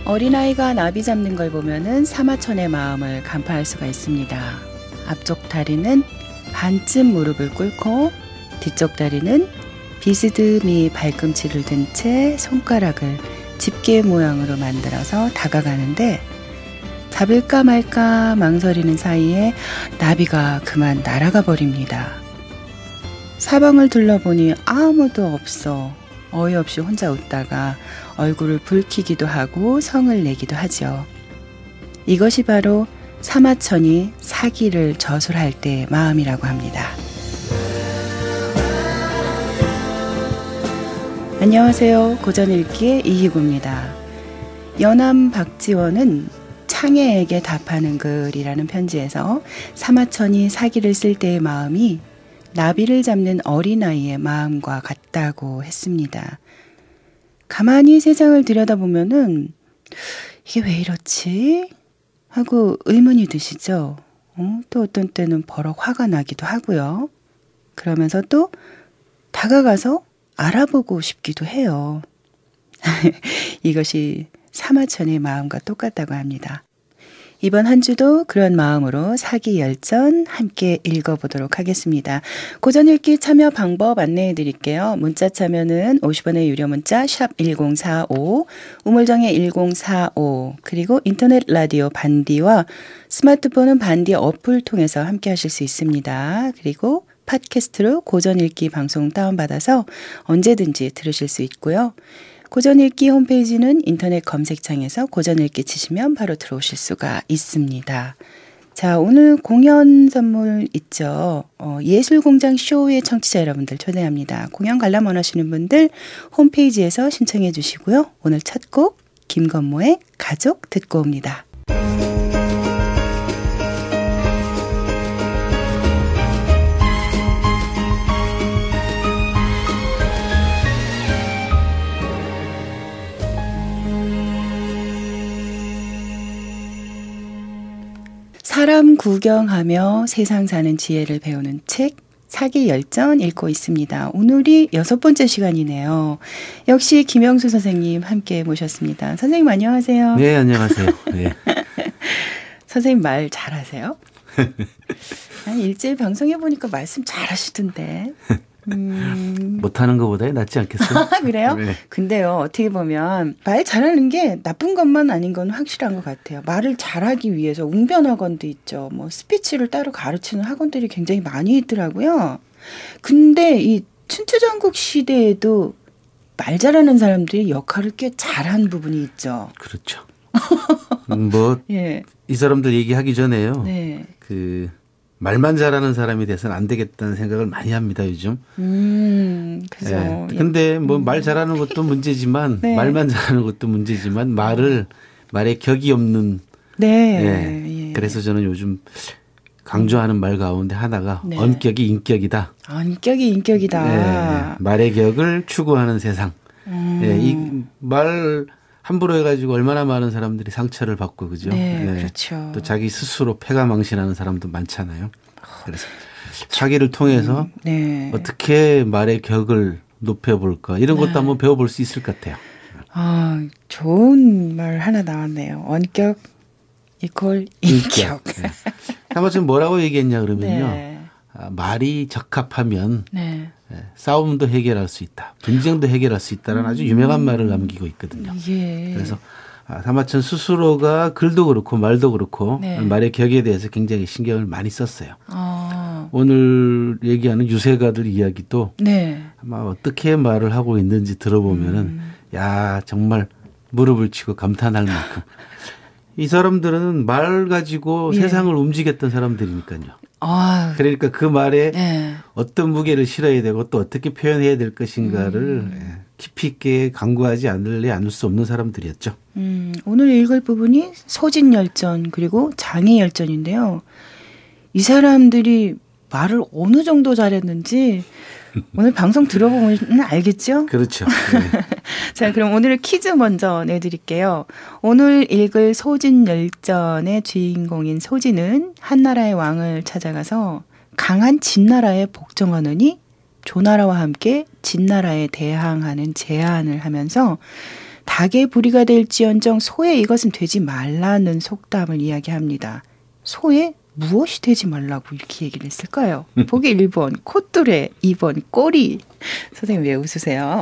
어린아이가 나비 잡는 걸 보면은 사마천의 마음을 간파할 수가 있습니다. 앞쪽 다리는 반쯤 무릎을 꿇고 뒤쪽 다리는 비스듬히 발꿈치를 든 채 손가락을 집게 모양으로 만들어서 다가가는데 잡을까 말까 망설이는 사이에 나비가 그만 날아가 버립니다. 사방을 둘러보니 아무도 없어 어이없이 혼자 웃다가 얼굴을 붉히기도 하고 성을 내기도 하죠. 이것이 바로 사마천이 사기를 저술할 때의 마음이라고 합니다. 안녕하세요. 고전읽기의 이희구입니다. 연암 박지원은 창애에게 답하는 글이라는 편지에서 사마천이 사기를 쓸 때의 마음이 나비를 잡는 어린아이의 마음과 같다고 했습니다. 가만히 세상을 들여다보면은 이게 왜 이렇지? 하고 의문이 드시죠? 또 어떤 때는 버럭 화가 나기도 하고요. 그러면서 또 다가가서 알아보고 싶기도 해요. 이것이 사마천의 마음과 똑같다고 합니다. 이번 한 주도 그런 마음으로 사기 열전 함께 읽어보도록 하겠습니다. 고전읽기 참여 방법 안내해 드릴게요. 문자 참여는 50원의 유료 문자 샵 1045, 우물정의 1045, 그리고 인터넷 라디오 반디와 스마트폰은 반디 어플 통해서 함께 하실 수 있습니다. 그리고 팟캐스트로 고전읽기 방송 다운받아서 언제든지 들으실 수 있고요. 고전읽기 홈페이지는 인터넷 검색창에서 고전읽기 치시면 바로 들어오실 수가 있습니다. 자, 오늘 공연 선물 있죠. 예술공장 쇼의 청취자 여러분들 초대합니다. 공연 관람 원하시는 분들 홈페이지에서 신청해 주시고요. 오늘 첫 곡 김건모의 가족 듣고 옵니다. 사람 구경하며 세상 사는 지혜를 배우는 책 사기 열전 읽고 있습니다. 오늘이 6번째 시간이네요. 역시 김영수 선생님 함께 모셨습니다. 선생님 안녕하세요. 네, 안녕하세요. 네. 선생님 말 잘하세요? 아니, 일제일 방송해보니까 말씀 잘하시던데. 못하는 것보다 낫지 않겠어요? 그래요? 네. 근데요, 어떻게 보면 말 잘하는 게 나쁜 것만 아닌 건 확실한 것 같아요. 말을 잘하기 위해서 웅변학원도 있죠. 뭐 스피치를 따로 가르치는 학원들이 굉장히 많이 있더라고요. 근데 이 춘추전국 시대에도 말 잘하는 사람들이 역할을 꽤 잘한 부분이 있죠. 그렇죠. 뭐, 예. 이 사람들 얘기하기 전에요. 네. 말만 잘하는 사람이 돼서는 안 되겠다는 생각을 많이 합니다, 요즘. 그죠. 네. 근데 뭐 말 잘하는 것도 문제지만, 네. 말만 잘하는 것도 문제지만, 말에 격이 없는. 네. 네. 예. 그래서 저는 요즘 강조하는 말 가운데 하나가 네. 언격이 인격이다. 언격이 인격이다. 네. 말의 격을 추구하는 세상. 네. 이 말 함부로 해가지고 얼마나 많은 사람들이 상처를 받고, 그죠? 네, 네. 그렇죠. 또 자기 스스로 패가 망신하는 사람도 많잖아요. 그래서 사기를 통해서 네. 어떻게 말의 격을 높여볼까 이런 것도 한번 배워볼 수 있을 것 같아요. 아, 좋은 말 하나 나왔네요. 원격 이퀄 인격. 네. 아마 지금 뭐라고 얘기했냐 그러면요. 네. 말이 적합하면 네. 싸움도 해결할 수 있다. 분쟁도 해결할 수 있다는 아주 유명한 말을 남기고 있거든요. 예. 그래서 사마천 스스로가 글도 그렇고 말도 그렇고 네. 말의 격에 대해서 굉장히 신경을 많이 썼어요. 오늘 얘기하는 유세가들 이야기도 네. 아마 어떻게 말을 하고 있는지 들어보면은 야 정말 무릎을 치고 감탄할 만큼 이 사람들은 말 가지고 예. 세상을 움직였던 사람들이니까요. 아, 그러니까 그 말에 네. 어떤 무게를 실어야 되고 또 어떻게 표현해야 될 것인가를 깊이 있게 강구하지 않을 수 없는 사람들이었죠. 오늘 읽을 부분이 소진열전 그리고 장애열전인데요. 이 사람들이 말을 어느 정도 잘했는지 오늘 방송 들어보면 알겠죠? 그렇죠. 네. 자, 그럼 오늘 퀴즈 먼저 내드릴게요. 오늘 읽을 소진열전의 주인공인 소진은 한나라의 왕을 찾아가서 강한 진나라에 복종하느니 조나라와 함께 진나라에 대항하는 제안을 하면서 닭의 불의가 될지언정 소에 이것은 되지 말라는 속담을 이야기합니다. 소에 무엇이 되지 말라고 이렇게 얘기를 했을까요? 보기 1번 콧뚜레, 2번 꼬리. 선생님 왜 웃으세요?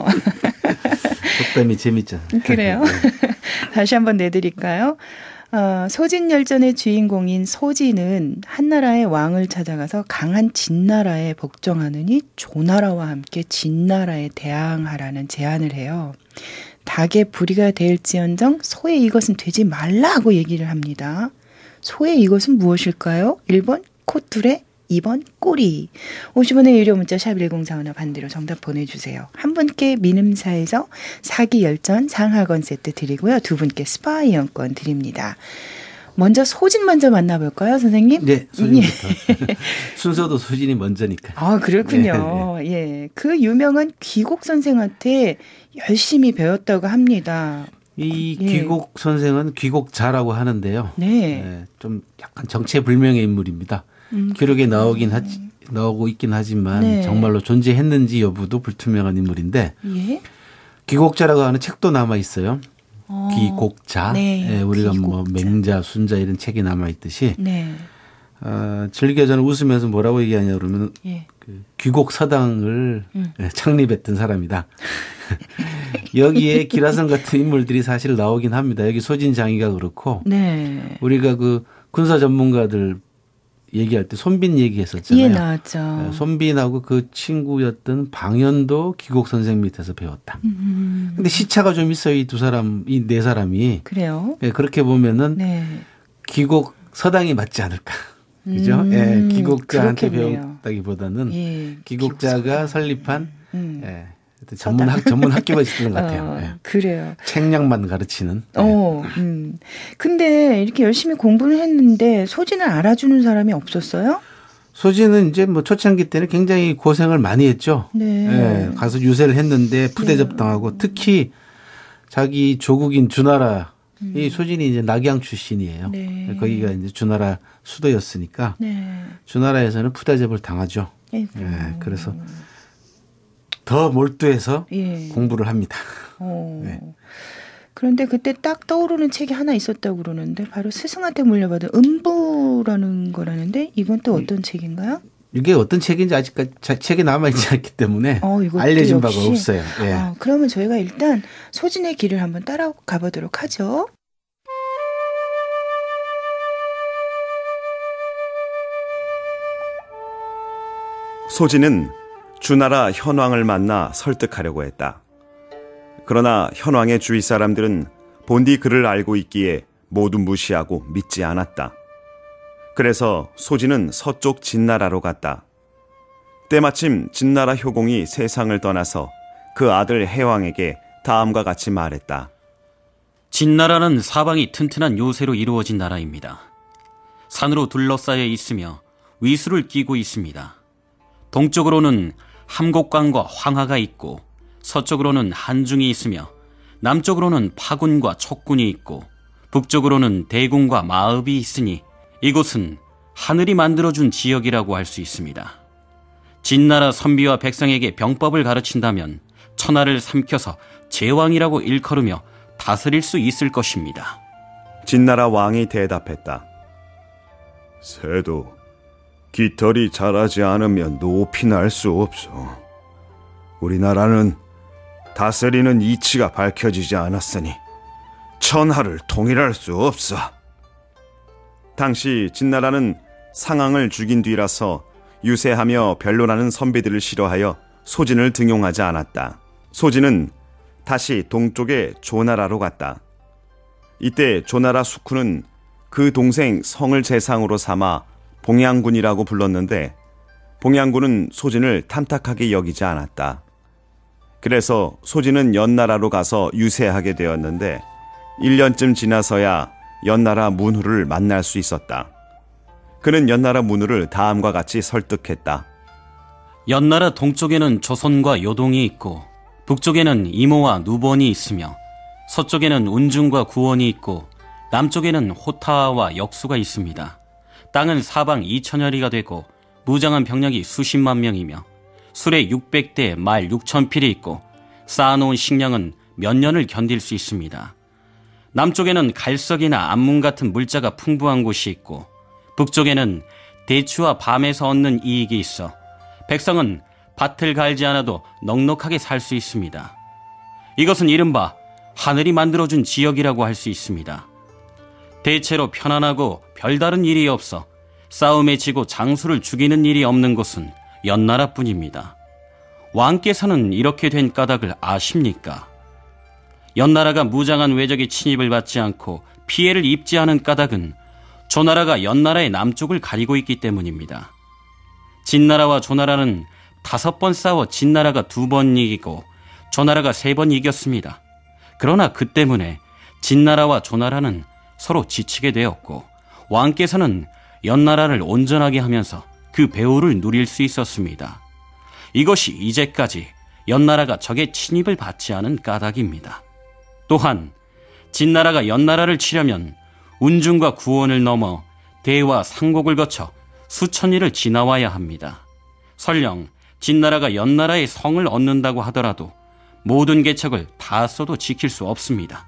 속담이 재밌죠. 그래요? 다시 한번 내드릴까요? 소진열전의 주인공인 소진은 한나라의 왕을 찾아가서 강한 진나라에 복종하느니 조나라와 함께 진나라에 대항하라는 제안을 해요. 닭의 불의가 될지언정 소의 이것은 되지 말라고 얘기를 합니다. 소의 이것은 무엇일까요? 1번 콧뚜레, 2번 꼬리. 50원의 유료 문자 샵 1041 반대로 정답 보내주세요. 한 분께 민음사에서 사기 열전 상하권 세트 드리고요. 두 분께 스파 이용권 드립니다. 먼저 소진 먼저 만나볼까요, 선생님? 네, 소진부터. 순서도 소진이 먼저니까. 아, 그렇군요. 네. 예, 그 유명한 귀곡 선생한테 열심히 배웠다고 합니다. 이 귀곡 선생은 귀곡자라고 하는데요. 네. 좀 약간 정체불명의 인물입니다. 기록에 나오고 있긴 하지만 네. 정말로 존재했는지 여부도 불투명한 인물인데 예? 귀곡자라고 하는 책도 남아 있어요. 귀곡자. 네, 우리가 귀곡자. 뭐 맹자, 순자 이런 책이 남아 있듯이 네. 즐겨 저는 웃으면서 뭐라고 얘기하냐 그러면 예. 그 귀곡사당을 창립했던 사람이다. 여기에 기라성 같은 인물들이 사실 나오긴 합니다. 여기 소진장이가 그렇고 네. 우리가 그 군사 전문가들 얘기할 때 손빈 얘기했었잖아요. 예, 나왔죠. 손빈하고 그 친구였던 방연도 귀곡 선생 밑에서 배웠다. 근데 시차가 좀 있어요. 이 두 사람, 이 네 사람이. 그래요? 그렇게 보면은 네. 귀곡 서당이 맞지 않을까. 그죠? 귀곡자한테 그렇겠네요. 배웠다기보다는 예, 귀곡자가 설립한 서당. 전문 학교가 있었던 것 같아요. 그래요. 책량만 가르치는. 근데 이렇게 열심히 공부를 했는데 소진을 알아주는 사람이 없었어요? 소진은 이제 뭐 초창기 때는 굉장히 고생을 많이 했죠. 네. 가서 유세를 했는데 푸대접당하고 특히 자기 조국인 주나라 이 소진이 이제 낙양 출신이에요. 네. 거기가 이제 주나라 수도였으니까 네. 주나라에서는 푸대접을 당하죠. 그래서 더 몰두해서 공부를 합니다. 네. 그런데 그때 딱 떠오르는 책이 하나 있었다고 그러는데 바로 스승한테 물려받은 음부라는 거라는데 이건 또 어떤 책인가요? 이게 어떤 책인지 아직까지 책이 남아있지 않기 때문에 알려진 바가 없어요. 그러면 저희가 일단 소진의 길을 한번 따라가 보도록 하죠. 소진은 주나라 현왕을 만나 설득하려고 했다. 그러나 현왕의 주위 사람들은 본디 그를 알고 있기에 모두 무시하고 믿지 않았다. 그래서 소진은 서쪽 진나라로 갔다. 때마침 진나라 효공이 세상을 떠나서 그 아들 해왕에게 다음과 같이 말했다. 진나라는 사방이 튼튼한 요새로 이루어진 나라입니다. 산으로 둘러싸여 있으며 위수를 끼고 있습니다. 동쪽으로는 함곡강과 황하가 있고 서쪽으로는 한중이 있으며 남쪽으로는 파군과 촉군이 있고 북쪽으로는 대군과 마읍이 있으니 이곳은 하늘이 만들어준 지역이라고 할 수 있습니다. 진나라 선비와 백성에게 병법을 가르친다면 천하를 삼켜서 제왕이라고 일컬으며 다스릴 수 있을 것입니다. 진나라 왕이 대답했다. 새도 깃털이 자라지 않으면 높이 날 수 없어. 우리나라는 다스리는 이치가 밝혀지지 않았으니 천하를 통일할 수 없어. 당시 진나라는 상황을 죽인 뒤라서 유세하며 변론하는 선비들을 싫어하여 소진을 등용하지 않았다. 소진은 다시 동쪽의 조나라로 갔다. 이때 조나라 숙후는 그 동생 성을 재상으로 삼아 봉양군이라고 불렀는데 봉양군은 소진을 탐탁하게 여기지 않았다. 그래서 소진은 연나라로 가서 유세하게 되었는데 1년쯤 지나서야 연나라 문후를 만날 수 있었다. 그는 연나라 문후를 다음과 같이 설득했다. 연나라 동쪽에는 조선과 요동이 있고 북쪽에는 이모와 누본이 있으며 서쪽에는 운중과 구원이 있고 남쪽에는 호타와 역수가 있습니다. 땅은 사방 2천여리가 되고 무장한 병력이 수십만 명이며 수레 600대 말 6,000필이 있고 쌓아놓은 식량은 몇 년을 견딜 수 있습니다. 남쪽에는 갈석이나 암문 같은 물자가 풍부한 곳이 있고 북쪽에는 대추와 밤에서 얻는 이익이 있어 백성은 밭을 갈지 않아도 넉넉하게 살 수 있습니다. 이것은 이른바 하늘이 만들어준 지역이라고 할 수 있습니다. 대체로 편안하고 별다른 일이 없어 싸움에 지고 장수를 죽이는 일이 없는 곳은 연나라뿐입니다. 왕께서는 이렇게 된 까닭을 아십니까? 연나라가 무장한 외적의 침입을 받지 않고 피해를 입지 않은 까닭은 조나라가 연나라의 남쪽을 가리고 있기 때문입니다. 진나라와 조나라는 5번 싸워 진나라가 2번 이기고 조나라가 3번 이겼습니다. 그러나 그 때문에 진나라와 조나라는 서로 지치게 되었고 왕께서는 연나라를 온전하게 하면서 그 배후를 누릴 수 있었습니다. 이것이 이제까지 연나라가 적의 침입을 받지 않은 까닭입니다. 또한 진나라가 연나라를 치려면 운중과 구원을 넘어 대와 상곡을 거쳐 수천 리를 지나와야 합니다. 설령 진나라가 연나라의 성을 얻는다고 하더라도 모든 개척을 다 써도 지킬 수 없습니다.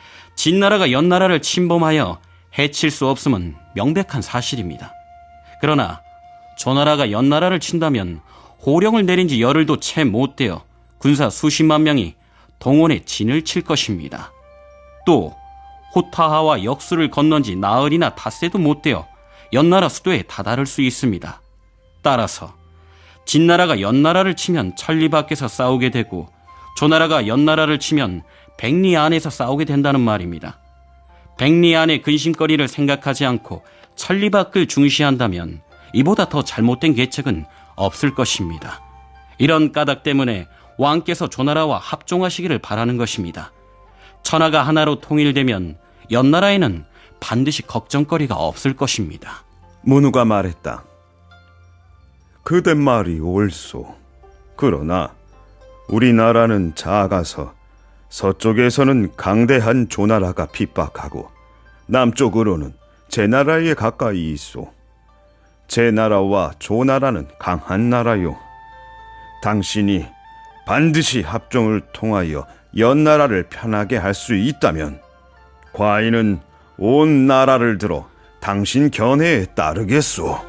진나라가 연나라를 침범하여 해칠 수 없음은 명백한 사실입니다. 그러나 조나라가 연나라를 친다면 호령을 내린 지 열흘도 채 못 되어 군사 수십만 명이 동원에 진을 칠 것입니다. 또 호타하와 역수를 건넌 지 나흘이나 닷새도 못 되어 연나라 수도에 다다를 수 있습니다. 따라서 진나라가 연나라를 치면 천리 밖에서 싸우게 되고 조나라가 연나라를 치면 백리 안에서 싸우게 된다는 말입니다. 백리 안의 근심거리를 생각하지 않고 천리 밖을 중시한다면 이보다 더 잘못된 계책은 없을 것입니다. 이런 까닭 때문에 왕께서 조나라와 합종하시기를 바라는 것입니다. 천하가 하나로 통일되면 연나라에는 반드시 걱정거리가 없을 것입니다. 문우가 말했다. 그대 말이 옳소. 그러나 우리나라는 작아서 서쪽에서는 강대한 조나라가 핍박하고 남쪽으로는 제나라에 가까이 있소. 제나라와 조나라는 강한 나라요. 당신이 반드시 합종을 통하여 연나라를 편하게 할 수 있다면 과인은 온 나라를 들어 당신 견해에 따르겠소.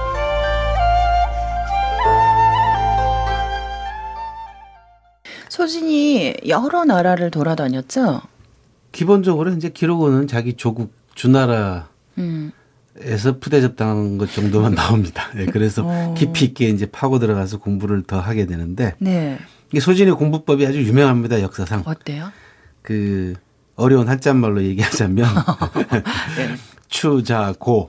소진이 여러 나라를 돌아다녔죠? 기본적으로 이제 기록은 자기 조국 주나라에서 푸대접 당한 것 정도만 나옵니다. 네, 그래서 깊이 있게 이제 파고 들어가서 공부를 더 하게 되는데, 네. 이게 소진의 공부법이 아주 유명합니다, 역사상. 어때요? 그 어려운 한자말로 얘기하자면 네. 추자고,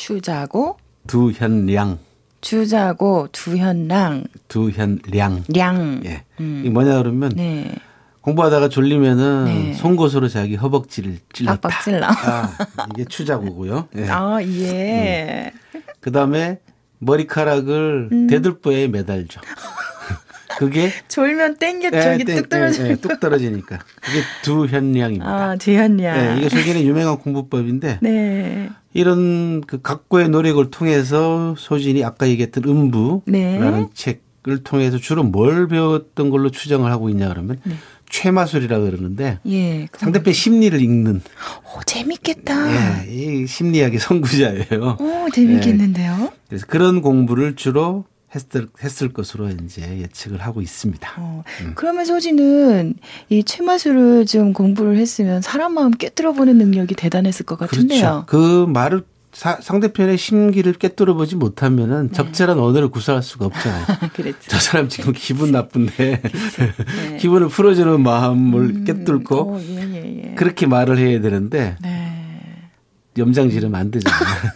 두현량, 주자고, 두현랑, 량. 예. 이 뭐냐 그러면 네. 공부하다가 졸리면은 네. 송곳으로 자기 허벅지를 찔렀다. 빡빡 찔러. 이게 추자고고요. 예. 예. 그다음에 머리카락을 대들보에 매달죠. 그게 졸면 땡겨 저기 뚝 떨어져. 뚝 떨어지니까. 그게 두현량입니다. 두현량. 네, 이게 소진의 유명한 공부법인데 네. 이런 그 각고의 노력을 통해서 소진이 아까 얘기했던 음부라는 책을 통해서 주로 뭘 배웠던 걸로 추정을 하고 있냐 그러면 최마술이라고 그러는데 예, 상대편 심리를 읽는. 재밌겠다. 예, 이 심리학의 선구자예요. 재밌겠는데요. 그래서 그런 공부를 주로 했을 것으로 이제 예측을 하고 있습니다. 그러면 소진은 이 최마술을 좀 공부를 했으면 사람 마음 깨뜨려보는 능력이 대단했을 것 같은데요. 그렇죠. 그 말을 상대편의 심기를 깨뜨려보지 못하면은 적절한 언어를 구사할 수가 없잖아요. 그랬죠. 저 사람 지금 기분 나쁜데 기분을 풀어주는 마음을 깨뚫고 그렇게 말을 해야 되는데 염장 지르면 안 되잖아요.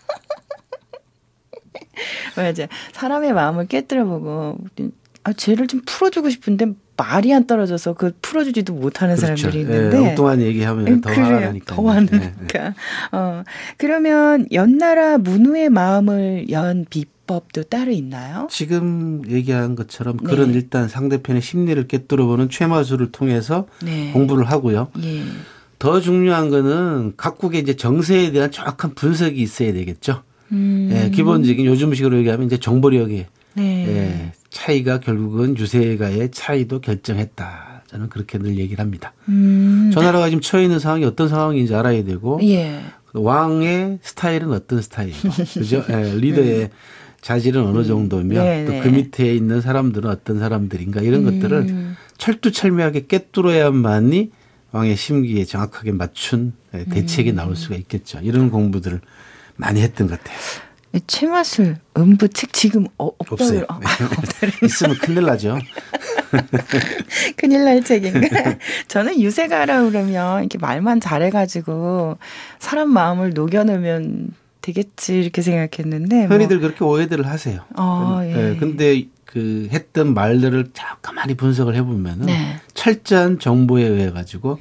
맞아. 사람의 마음을 깨뜨려보고 쟤를 좀 풀어주고 싶은데 말이 안 떨어져서 그 풀어주지도 못하는 사람들이 있는데 엉뚱한 얘기하면 더 화가 나니까. 더 화나니까. 그러면 연나라 문우의 마음을 연 비법도 따로 있나요? 지금 얘기한 것처럼 그런 일단 상대편의 심리를 깨뜨려보는 최마술을 통해서 공부를 하고요. 더 중요한 거는 각국의 이제 정세에 대한 정확한 분석이 있어야 되겠죠. 기본적인 요즘식으로 얘기하면 이제 정보력의 차이가 결국은 유세가의 차이도 결정했다. 저는 그렇게 늘 얘기를 합니다. 초나라가 지금 처해 있는 상황이 어떤 상황인지 알아야 되고 예. 왕의 스타일은 어떤 스타일이고 그죠? 예, 리더의 자질은 어느 정도며 또 그 밑에 있는 사람들은 어떤 사람들인가 이런 것들을 철두철미하게 꿰뚫어야만이 왕의 심기에 정확하게 맞춘 대책이 나올 수가 있겠죠. 이런 공부들을 많이 했던 것 같아요. 최마술 음부책 지금 없어요. 있으면 큰일 나죠. 큰일 날 책인가? 저는 유세가라 그러면 이렇게 말만 잘해가지고 사람 마음을 녹여내면 되겠지 이렇게 생각했는데 흔히들 그렇게 오해들을 하세요. 예. 근데 그 했던 말들을 가만히 분석을 해보면은 철저한 정보에 의해 가지고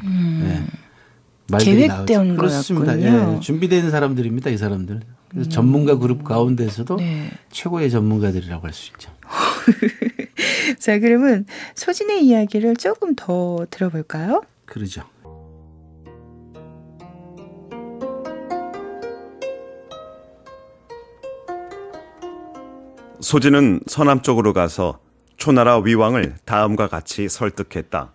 계획된 그렇습니다. 거였군요. 예. 준비된 사람들입니다. 이 사람들. 그래서 전문가 그룹 가운데서도 최고의 전문가들이라고 할 수 있죠. 자, 그러면 소진의 이야기를 조금 더 들어볼까요? 그러죠. 소진은 서남쪽으로 가서 초나라 위왕을 다음과 같이 설득했다.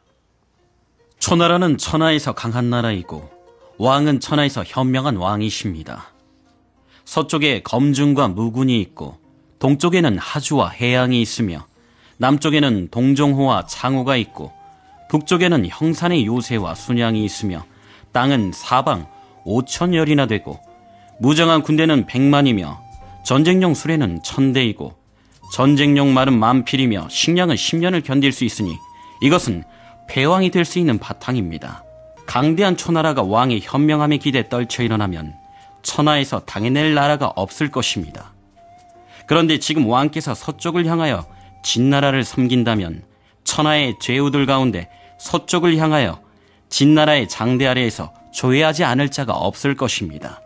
초나라는 천하에서 강한 나라이고 왕은 천하에서 현명한 왕이십니다. 서쪽에 검중과 무군이 있고 동쪽에는 하주와 해양이 있으며 남쪽에는 동종호와 창호가 있고 북쪽에는 형산의 요새와 순양이 있으며 땅은 사방 5,000열이나 되고 무장한 군대는 100만이며 전쟁용 수레는 1,000대이고 전쟁용 말은 10,000필이며 식량은 10년을 견딜 수 있으니 이것은 패왕이 될 수 있는 바탕입니다. 강대한 초나라가 왕의 현명함에 기대 떨쳐 일어나면 천하에서 당해낼 나라가 없을 것입니다. 그런데 지금 왕께서 서쪽을 향하여 진나라를 섬긴다면 천하의 죄우들 가운데 서쪽을 향하여 진나라의 장대 아래에서 조회하지 않을 자가 없을 것입니다.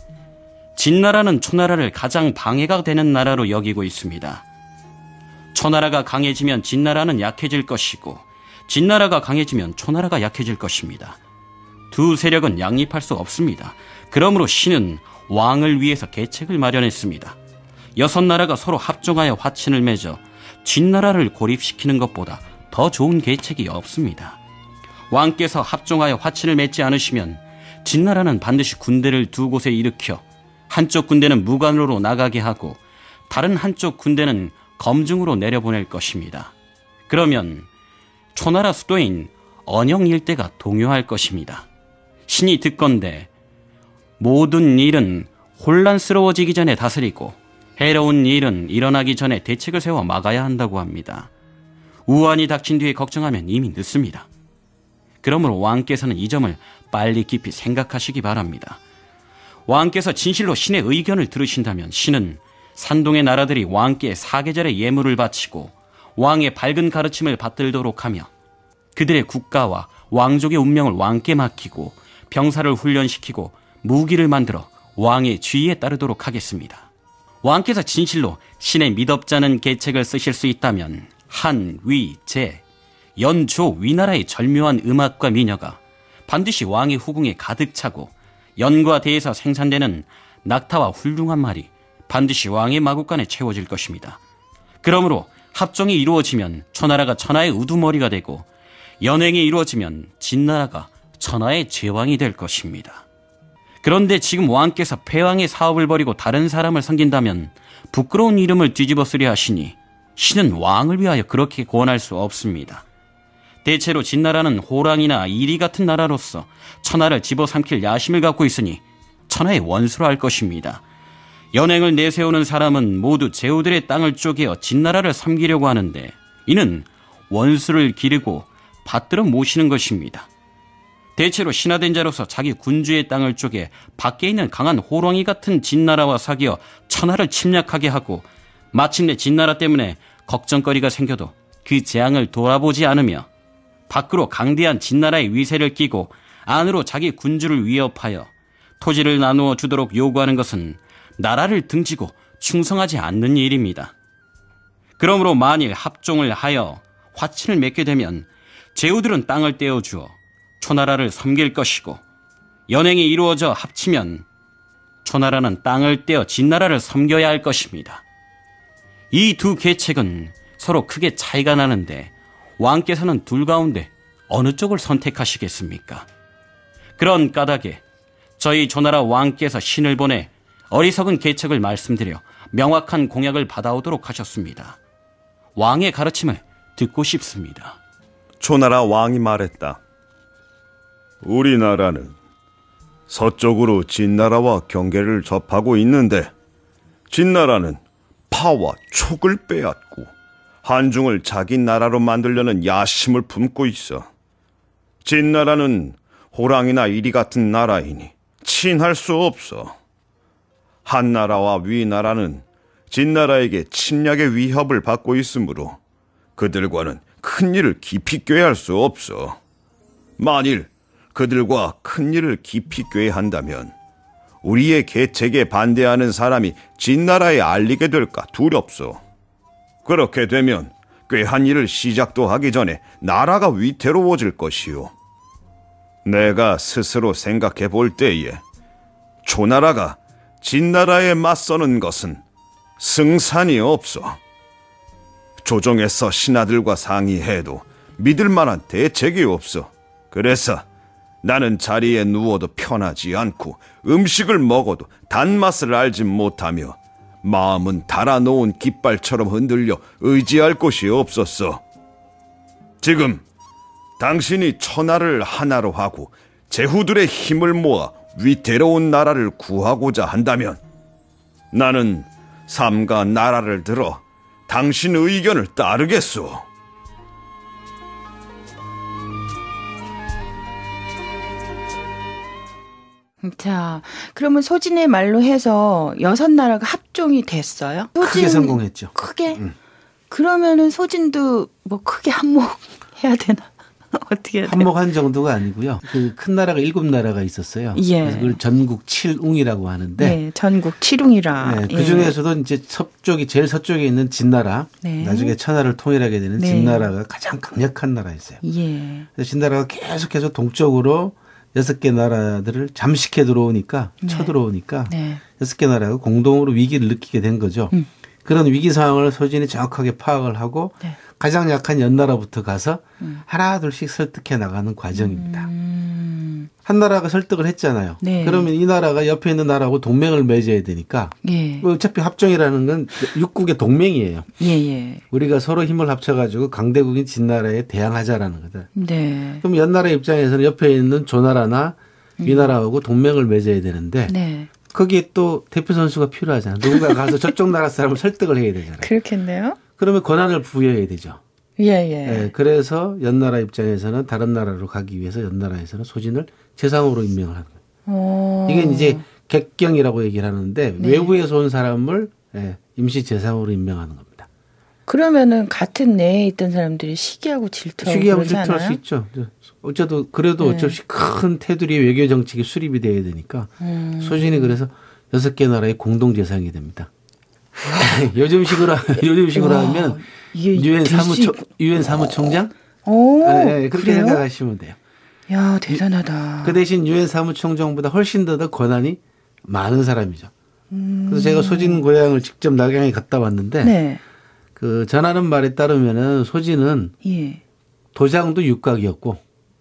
진나라는 초나라를 가장 방해가 되는 나라로 여기고 있습니다. 초나라가 강해지면 진나라는 약해질 것이고 진나라가 강해지면 초나라가 약해질 것입니다. 두 세력은 양립할 수 없습니다. 그러므로 신은 왕을 위해서 계책을 마련했습니다. 6나라가 서로 합종하여 화친을 맺어 진나라를 고립시키는 것보다 더 좋은 계책이 없습니다. 왕께서 합종하여 화친을 맺지 않으시면 진나라는 반드시 군대를 두 곳에 일으켜 한쪽 군대는 무관으로 나가게 하고 다른 한쪽 군대는 검중으로 내려보낼 것입니다. 그러면 초나라 수도인 언영 일대가 동요할 것입니다. 신이 듣건대 모든 일은 혼란스러워지기 전에 다스리고 해로운 일은 일어나기 전에 대책을 세워 막아야 한다고 합니다. 우환이 닥친 뒤에 걱정하면 이미 늦습니다. 그러므로 왕께서는 이 점을 빨리 깊이 생각하시기 바랍니다. 왕께서 진실로 신의 의견을 들으신다면 신은 산동의 나라들이 왕께 사계절의 예물을 바치고 왕의 밝은 가르침을 받들도록 하며 그들의 국가와 왕족의 운명을 왕께 맡기고 병사를 훈련시키고 무기를 만들어 왕의 지위에 따르도록 하겠습니다. 왕께서 진실로 신의 미덥잖은 계책을 쓰실 수 있다면 한, 위, 제, 연, 조, 위나라의 절묘한 음악과 미녀가 반드시 왕의 후궁에 가득 차고 연과 대에서 생산되는 낙타와 훌륭한 말이 반드시 왕의 마국간에 채워질 것입니다. 그러므로 합종이 이루어지면 초나라가 천하의 우두머리가 되고 연행이 이루어지면 진나라가 천하의 제왕이 될 것입니다. 그런데 지금 왕께서 패왕의 사업을 벌이고 다른 사람을 섬긴다면 부끄러운 이름을 뒤집어 쓰려 하시니 신은 왕을 위하여 그렇게 권할 수 없습니다. 대체로 진나라는 호랑이나 이리 같은 나라로서 천하를 집어삼킬 야심을 갖고 있으니 천하의 원수로 할 것입니다. 연행을 내세우는 사람은 모두 제후들의 땅을 쪼개어 진나라를 섬기려고 하는데 이는 원수를 기르고 받들어 모시는 것입니다. 대체로 신하된 자로서 자기 군주의 땅을 쪼개 밖에 있는 강한 호랑이 같은 진나라와 사귀어 천하를 침략하게 하고 마침내 진나라 때문에 걱정거리가 생겨도 그 재앙을 돌아보지 않으며 밖으로 강대한 진나라의 위세를 끼고 안으로 자기 군주를 위협하여 토지를 나누어 주도록 요구하는 것은 나라를 등지고 충성하지 않는 일입니다. 그러므로 만일 합종을 하여 화친을 맺게 되면 제후들은 땅을 떼어주어 초나라를 섬길 것이고 연행이 이루어져 합치면 초나라는 땅을 떼어 진나라를 섬겨야 할 것입니다. 이 두 계책은 서로 크게 차이가 나는데 왕께서는 둘 가운데 어느 쪽을 선택하시겠습니까? 그런 까닭에 저희 조나라 왕께서 신을 보내 어리석은 계책을 말씀드려 명확한 공약을 받아오도록 하셨습니다. 왕의 가르침을 듣고 싶습니다. 조나라 왕이 말했다. 우리나라는 서쪽으로 진나라와 경계를 접하고 있는데 진나라는 파와 촉을 빼앗고 한중을 자기 나라로 만들려는 야심을 품고 있어. 진나라는 호랑이나 이리 같은 나라이니 친할 수 없어. 한나라와 위나라는 진나라에게 침략의 위협을 받고 있으므로 그들과는 큰 일을 깊이 꾀할 수 없어. 만일 그들과 큰 일을 깊이 꾀한다면 우리의 계책에 반대하는 사람이 진나라에 알리게 될까 두렵소. 그렇게 되면 꾀한 일을 시작도 하기 전에 나라가 위태로워질 것이요. 내가 스스로 생각해 볼 때에 조나라가 진나라에 맞서는 것은 승산이 없어. 조정에서 신하들과 상의해도 믿을 만한 대책이 없어. 그래서 나는 자리에 누워도 편하지 않고 음식을 먹어도 단맛을 알지 못하며 마음은 달아놓은 깃발처럼 흔들려 의지할 곳이 없었어. 지금 당신이 천하를 하나로 하고 제후들의 힘을 모아 위태로운 나라를 구하고자 한다면 나는 삼가 나라를 들어 당신 의견을 따르겠소. 자, 그러면 소진의 말로 해서 6나라가 합종이 됐어요? 크게 성공했죠. 크게? 그러면은 소진도 뭐 크게 한몫해야 되나? 어떻게 해야 돼요? 한몫한 정도가 아니고요. 그 큰 나라가 7나라가 있었어요. 예. 그래서 그걸 전국 7웅이라고 하는데. 네, 전국 7웅이라. 네, 그 중에서도 이제 제일 서쪽에 있는 진나라, 네. 나중에 천하를 통일하게 되는 네. 진나라가 가장 강력한 나라였어요. 예. 그래서 진나라가 계속해서 동쪽으로 6개 나라들을 잠식해 들어오니까, 네. 쳐들어오니까 네. 6개 나라가 공동으로 위기를 느끼게 된 거죠. 그런 위기 상황을 소진이 정확하게 파악을 하고 네. 가장 약한 연나라부터 가서 하나 둘씩 설득해 나가는 과정입니다. 한 나라가 설득을 했잖아요. 네. 그러면 이 나라가 옆에 있는 나라하고 동맹을 맺어야 되니까 예. 어차피 합정이라는 건 육국의 동맹이에요. 예. 우리가 서로 힘을 합쳐가지고 강대국인 진나라에 대항하자라는 거다. 네. 그럼 연나라 입장에서는 옆에 있는 조나라나 위나라하고 동맹을 맺어야 되는데 네. 거기에 또 대표 선수가 필요하잖아요. 누군가 가서 저쪽 나라 사람을 설득을 해야 되잖아요. 그렇겠네요. 그러면 권한을 부여해야 되죠. 예. 네, 그래서 연나라 입장에서는 다른 나라로 가기 위해서 연나라에서는 소진을 재상으로 임명을 하는 거예요. 이게 이제 객경이라고 얘기를 하는데 네. 외부에서 온 사람을 임시 재상으로 임명하는 겁니다. 그러면은 같은 내에 있던 사람들이 시기하고 질투할 수 있죠. 어째도 그래도 어쩔 수 없이 큰 테두리의 외교 정책이 수립이 돼야 되니까 소진이 그래서 6개 나라의 공동 재상이 됩니다. 요즘식으로 하면 유엔 사무총장? 그렇게 그래요? 생각하시면 돼요. 야, 대단하다. 그 대신 유엔 사무총장보다 훨씬 더 권한이 많은 사람이죠. 그래서 제가 소진 고향을 직접 낙양에 갔다 왔는데 네. 그 전하는 말에 따르면은 소진은 예. 도장도 육각이었고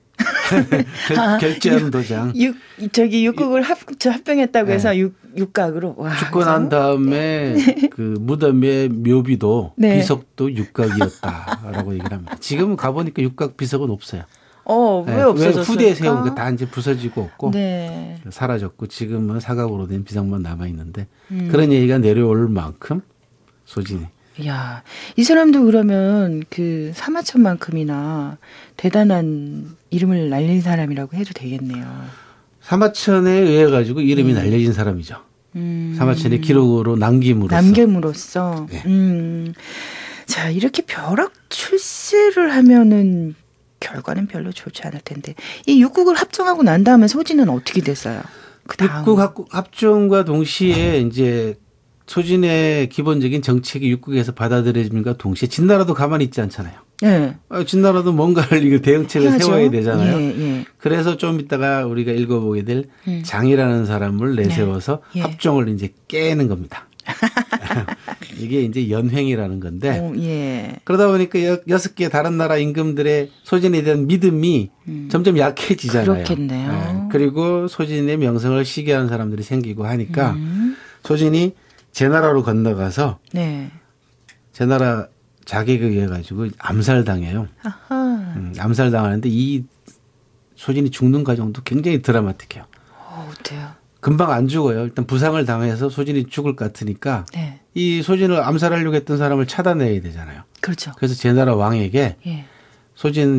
결제하는 도장. 육국을 합병했다고 해서 육각으로. 와, 죽고 난 다음에 그 무덤의 묘비도 네. 비석도 육각이었다라고 얘기를 합니다. 지금은 가보니까 육각 비석은 없어요. 왜 없어졌을까? 후대에 세운 거 다 이제 부서지고 없고 네. 사라졌고 지금은 사각으로 된 비석만 남아 있는데 그런 얘기가 내려올 만큼 소진이. 야, 이 사람도 그러면 그 사마천만큼이나 대단한 이름을 날린 사람이라고 해도 되겠네요. 사마천에 의해 가지고 이름이 날려진 사람이죠. 사마천의 기록으로 남김으로써. 네. 자, 이렇게 벼락 출세를 하면은 결과는 별로 좋지 않을 텐데 이 육국을 합정하고 난 다음에 소진은 어떻게 됐어요? 그 다음 육국 합정과 동시에 이제 소진의 기본적인 정책이 육국에서 받아들여짐과 동시에 진나라도 가만히 있지 않잖아요. 네. 진나라도 뭔가를 이거 대응책을 해야죠. 세워야 되잖아요. 예. 그래서 좀 이따가 우리가 읽어보게 될 장이라는 사람을 내세워서 네. 예. 합종을 이제 깨는 겁니다. 이게 이제 연횡이라는 건데 예. 그러다 보니까 6개 다른 나라 임금들의 소진에 대한 믿음이 점점 약해지잖아요. 그렇겠네요. 네. 그리고 소진의 명성을 시기하는 사람들이 생기고 하니까 소진이 제 나라로 건너가서 네. 제 나라 자객에 의해 가지고 암살당해요. 암살당하는데 이 소진이 죽는 과정도 굉장히 드라마틱해요. 어때요? 금방 안 죽어요. 일단 부상을 당해서 소진이 죽을 것 같으니까 네. 이 소진을 암살하려고 했던 사람을 차단해야 되잖아요. 그렇죠. 그래서 제 나라 왕에게 예. 소진이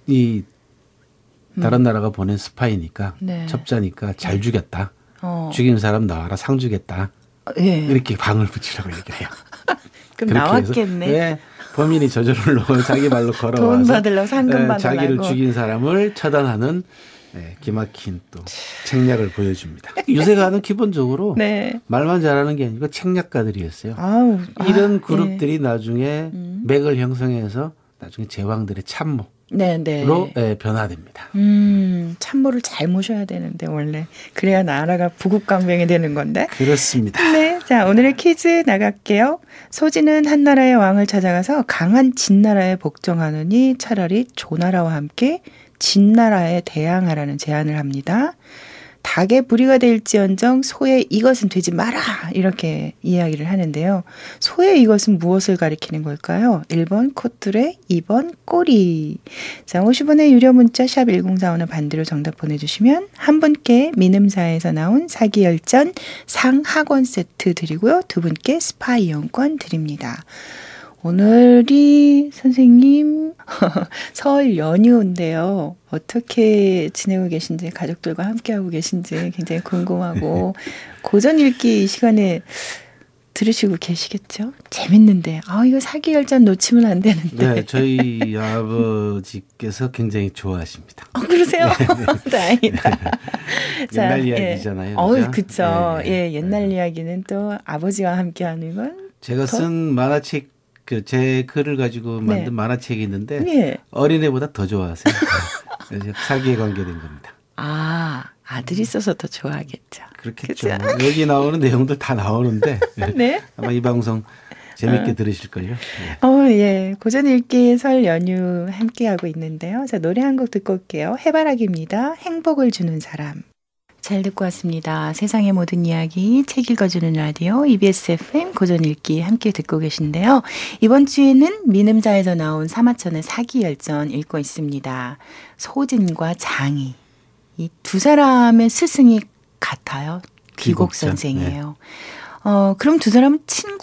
다른 나라가 보낸 스파이니까 네. 첩자니까 잘 죽였다. 죽인 사람 나와라 상 주겠다. 예. 이렇게 방을 붙이라고 얘기해요. 그럼 나왔겠네. 네. 범인이 저절로 자기 말로 걸어와서 돈 받으려고 상금 받으려고 자기를 죽인 사람을 처단하는 네, 기막힌 또 책략을 보여줍니다. 유세가는 기본적으로 네. 말만 잘하는 게 아니고 책략가들이었어요. 이런 그룹들이 네. 나중에 맥을 형성해서 나중에 제왕들의 참모로 네, 변화됩니다. 참모를 잘 모셔야 되는데 원래 그래야 나라가 부국강병이 되는 건데. 그렇습니다. 네, 자 오늘의 퀴즈 나갈게요. 소진은 한 나라의 왕을 찾아가서 강한 진나라에 복종하느니 차라리 조나라와 함께 진나라에 대항하라는 제안을 합니다. 닭의 부리가 될지언정 소의 이것은 되지 마라 이렇게 이야기를 하는데요. 소의 이것은 무엇을 가리키는 걸까요? 1번 코뚜레, 2번 꼬리. 자, 50원의 유료 문자 샵 1045는 반대로 정답 보내주시면 한 분께 민음사에서 나온 사기열전 상학원 세트 드리고요. 두 분께 스파 이용권 드립니다. 오늘이 선생님 설 연휴인데요. 어떻게 지내고 계신지 가족들과 함께하고 계신지 굉장히 궁금하고 고전 읽기 이 시간에 들으시고 계시겠죠? 재밌는데 이거 사기열전 놓치면 안 되는데. 네, 저희 아버지께서 굉장히 좋아하십니다. 그러세요? 네. 다행이다. 옛날 이야기잖아요. 그렇죠. 네. 예, 옛날 이야기는 또 아버지와 함께하는 건 제가 쓴 만화책 제 글을 가지고 만든 네. 만화책이 있는데 네. 어린애보다 더 좋아하세요. 그래서 사기에 관계된 겁니다. 아들이 써서 더 좋아하겠죠. 그렇겠죠. 그렇죠? 여기 나오는 내용들 다 나오는데 네? 아마 이 방송 재밌게 들으실걸요. 네. 예. 고전 읽기 설 연휴 함께하고 있는데요. 자, 노래 한 곡 듣고 올게요. 해바라기입니다. 행복을 주는 사람. 잘 듣고 왔습니다. 세상의 모든 이야기 책 읽어주는 라디오 EBS FM 고전 읽기 함께 듣고 계신데요. 이번 주에는 민음사에서 나온 사마천의 사기열전 읽고 있습니다. 소진과 장이 이 두 사람의 스승이 같아요. 귀곡 선생이에요. 네. 그럼 두 사람은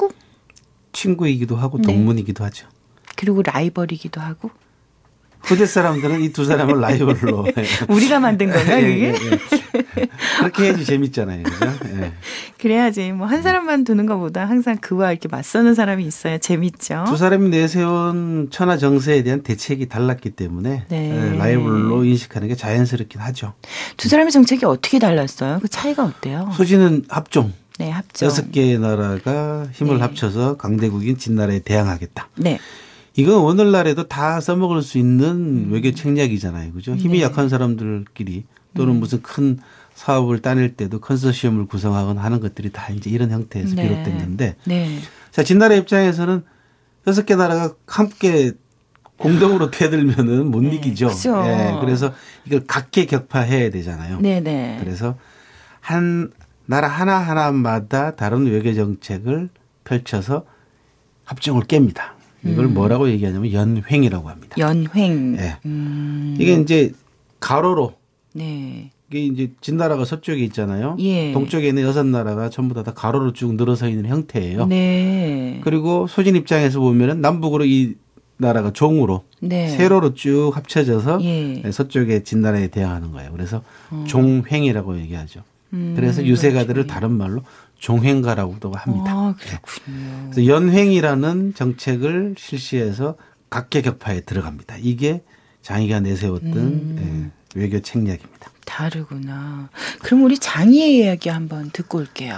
친구이기도 하고 동문이기도 하죠. 그리고 라이벌이기도 하고. 후대 사람들은 이 두 사람을 라이벌로 우리가 만든 건가 이게? 그렇게 해야지 재밌잖아요, 그죠? 예. 그래야지 뭐 한 사람만 두는 것보다 항상 그와 이렇게 맞서는 사람이 있어야 재밌죠. 두 사람이 내세운 천하 정세에 대한 대책이 달랐기 때문에 라이벌로 인식하는 게 자연스럽긴 하죠. 두 사람의 정책이 어떻게 달랐어요? 그 차이가 어때요? 소진은 합종. 네, 합종. 6개의 나라가 힘을 합쳐서 강대국인 진나라에 대항하겠다. 네. 이건 오늘날에도 다 써먹을 수 있는 외교 책략이잖아요. 그죠? 힘이 약한 사람들끼리 또는 무슨 큰 사업을 따낼 때도 컨소시엄을 구성하거나 하는 것들이 다 이제 이런 형태에서 비롯된 건데. 자, 진나라 입장에서는 6개 나라가 함께 공동으로 대들면은 못 이기죠. 그렇죠. 예, 그래서 이걸 각계격파해야 되잖아요. 네네. 그래서 한 나라 하나하나마다 다른 외교 정책을 펼쳐서 합종을 깹니다. 이걸 뭐라고 얘기하냐면 연횡이라고 합니다. 연횡. 네. 이게 이제 가로로. 네. 이게 이제 진나라가 서쪽에 있잖아요. 예. 동쪽에 있는 6나라가 전부 다 가로로 쭉 늘어서 있는 형태예요. 네. 그리고 소진 입장에서 보면은 남북으로 이 나라가 종으로 세로로 쭉 합쳐져서 서쪽에 진나라에 대항하는 거예요. 그래서 종횡이라고 얘기하죠. 그래서 유세가들을 다른 말로 종횡가라고도 합니다. 그렇군요. 그래서 연횡이라는 정책을 실시해서 각계격파에 들어갑니다. 이게 장이가 내세웠던 외교 책략입니다. 다르구나. 그럼 우리 장이의 이야기 한번 듣고 올게요.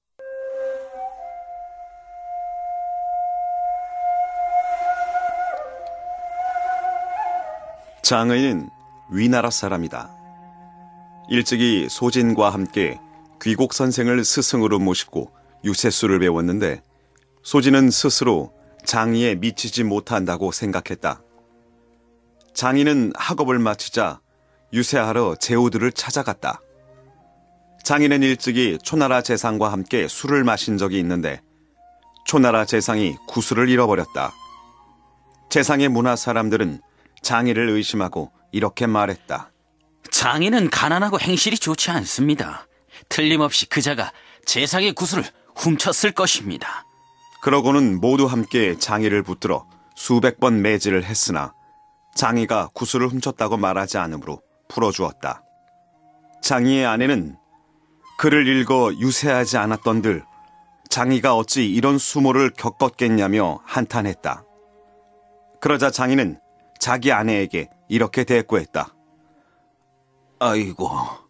장의는 위나라 사람이다. 일찍이 소진과 함께 귀곡 선생을 스승으로 모시고 유세수를 배웠는데 소진은 스스로 장이에 미치지 못한다고 생각했다. 장이는 학업을 마치자 유세하러 제후들을 찾아갔다. 장이는 일찍이 초나라 재상과 함께 술을 마신 적이 있는데 초나라 재상이 구슬을 잃어버렸다. 재상의 문화 사람들은 장이를 의심하고 이렇게 말했다. 장이는 가난하고 행실이 좋지 않습니다. 틀림없이 그자가 재상의 구슬을 훔쳤을 것입니다. 그러고는 모두 함께 장이를 붙들어 수백 번 매질을 했으나 장이가 구슬을 훔쳤다고 말하지 않으므로 풀어주었다. 장이의 아내는 글을 읽어 유세하지 않았던들 장이가 어찌 이런 수모를 겪었겠냐며 한탄했다. 그러자 장이는 자기 아내에게 이렇게 대꾸했다. 아이고,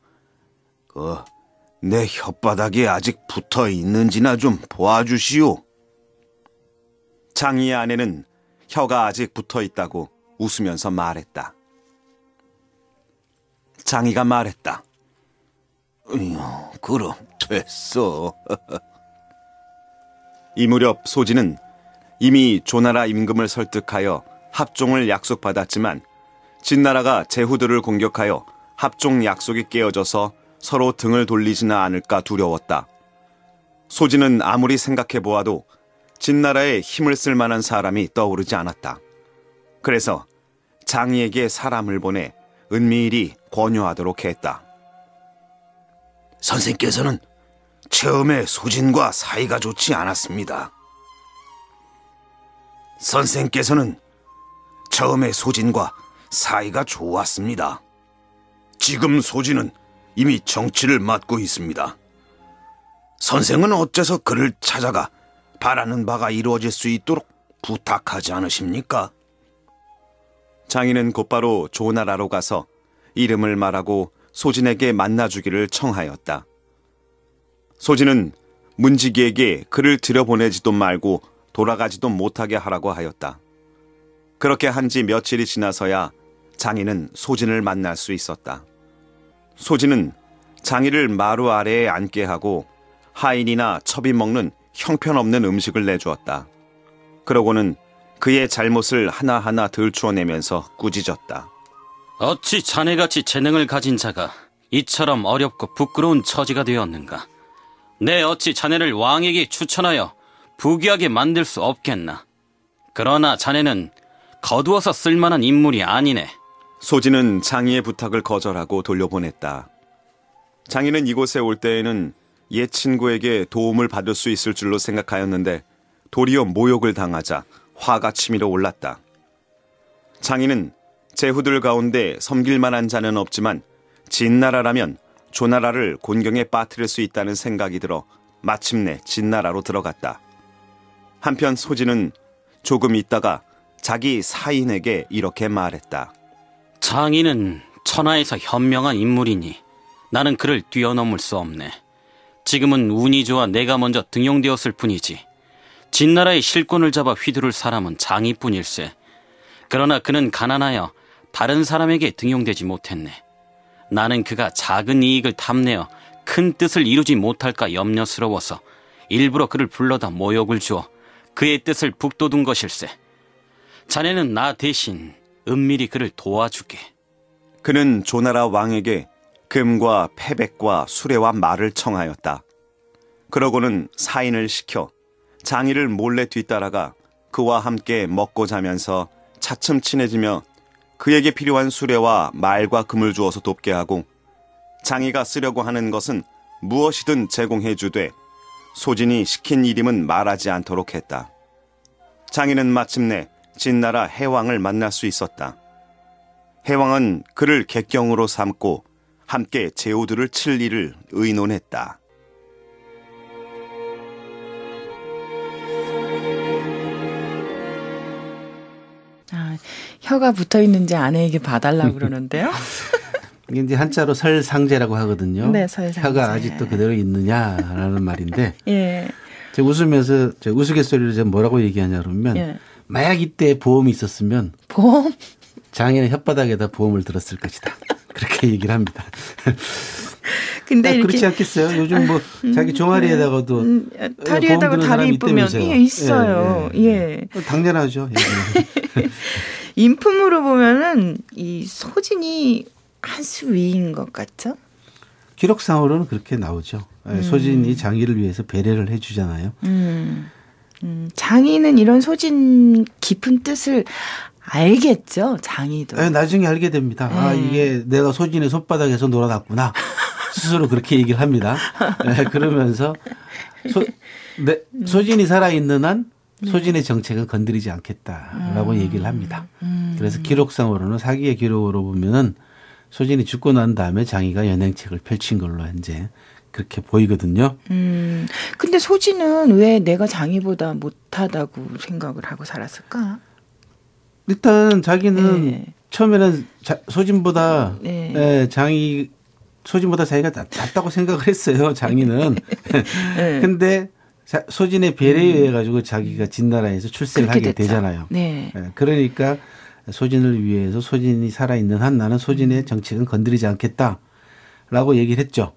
내 혓바닥에 아직 붙어 있는지나 좀 보아주시오. 장이의 아내는 혀가 아직 붙어 있다고 웃으면서 말했다. 장이가 말했다. 그럼 됐어. 이 무렵 소진은 이미 조나라 임금을 설득하여 합종을 약속받았지만 진나라가 제후들을 공격하여 합종 약속이 깨어져서 서로 등을 돌리지나 않을까 두려웠다. 소진은 아무리 생각해보아도 진나라에 힘을 쓸 만한 사람이 떠오르지 않았다. 그래서 장이에게 사람을 보내 은밀히 권유하도록 했다. 선생께서는 처음에 소진과 사이가 좋지 않았습니다. 선생께서는 처음에 소진과 사이가 좋았습니다. 지금 소진은 이미 정치를 맡고 있습니다. 선생은 어째서 그를 찾아가 바라는 바가 이루어질 수 있도록 부탁하지 않으십니까? 장인은 곧바로 조나라로 가서 이름을 말하고 소진에게 만나주기를 청하였다. 소진은 문지기에게 그를 들여보내지도 말고 돌아가지도 못하게 하라고 하였다. 그렇게 한 지 며칠이 지나서야 장인은 소진을 만날 수 있었다. 소진은 장인을 마루 아래에 앉게 하고 하인이나 첩이 먹는 형편없는 음식을 내주었다. 그러고는 그의 잘못을 하나하나 들추어내면서 꾸짖었다. 어찌 자네같이 재능을 가진 자가 이처럼 어렵고 부끄러운 처지가 되었는가? 내 어찌 자네를 왕에게 추천하여 부귀하게 만들 수 없겠나? 그러나 자네는 거두어서 쓸만한 인물이 아니네. 소진은 장이의 부탁을 거절하고 돌려보냈다. 장이는 이곳에 올 때에는 옛 친구에게 도움을 받을 수 있을 줄로 생각하였는데 도리어 모욕을 당하자 화가 치밀어 올랐다. 장이는 제후들 가운데 섬길 만한 자는 없지만 진나라라면 조나라를 곤경에 빠뜨릴 수 있다는 생각이 들어 마침내 진나라로 들어갔다. 한편 소진은 조금 있다가 자기 사인에게 이렇게 말했다. 장인은 천하에서 현명한 인물이니 나는 그를 뛰어넘을 수 없네. 지금은 운이 좋아 내가 먼저 등용되었을 뿐이지 진나라의 실권을 잡아 휘두를 사람은 장이뿐일세. 그러나 그는 가난하여 다른 사람에게 등용되지 못했네. 나는 그가 작은 이익을 탐내어 큰 뜻을 이루지 못할까 염려스러워서 일부러 그를 불러다 모욕을 주어 그의 뜻을 북돋운 것일세. 자네는 나 대신 은밀히 그를 도와주게. 그는 조나라 왕에게 금과 패백과 수레와 말을 청하였다. 그러고는 사인을 시켜 장이를 몰래 뒤따라가 그와 함께 먹고 자면서 차츰 친해지며 그에게 필요한 수레와 말과 금을 주어서 돕게 하고 장이가 쓰려고 하는 것은 무엇이든 제공해주되 소진이 시킨 일임은 말하지 않도록 했다. 장이는 마침내 진나라 해왕을 만날 수 있었다. 해왕은 그를 객경으로 삼고 함께 제후들을 칠 일을 의논했다. 혀가 붙어 있는지 아내에게 봐달라고 그러는데요. 이게 이제 한자로 설상제라고 하거든요. 네, 설상제. 혀가 아직도 그대로 있느냐라는 말인데. 예. 제가 웃으면서 제 우스갯소리로 제가 뭐라고 얘기하냐 그러면 예. 만약 이때 보험이 있었으면 보험? 장인의 혓바닥에다 보험을 들었을 것이다. 그렇게 얘기를 합니다. 근데 이렇게 그렇지 않겠어요? 요즘 뭐 자기 종아리에다가도 다리에다가 다리 이쁘면 있어요. 예. 당연하죠. 예. 인품으로 보면은 이 소진이 한 수 위인 것 같죠? 기록상으로는 그렇게 나오죠. 소진이 장이를 위해서 배려를 해주잖아요. 장이는 이런 소진 깊은 뜻을 알겠죠, 장이도. 네, 나중에 알게 됩니다. 아, 이게 내가 소진의 손바닥에서 놀아놨구나. 스스로 그렇게 얘기를 합니다. 네, 그러면서 소진이 살아있는 한 소진의 정책은 건드리지 않겠다라고 얘기를 합니다. 그래서 기록상으로는 사기의 기록으로 보면은 소진이 죽고 난 다음에 장이가 연행책을 펼친 걸로 이제 그렇게 보이거든요. 근데 소진은 왜 내가 장이보다 못하다고 생각을 하고 살았을까? 일단 자기는 처음에는 소진보다 소진보다 자기가 낫다고 생각을 했어요. 장이는. 근데 소진의 배려에 의해 가지고 자기가 진나라에서 출세를 하게 됐죠. 되잖아요. 네. 그러니까 소진을 위해서 소진이 살아있는 한 나는 소진의 정책은 건드리지 않겠다라고 얘기를 했죠.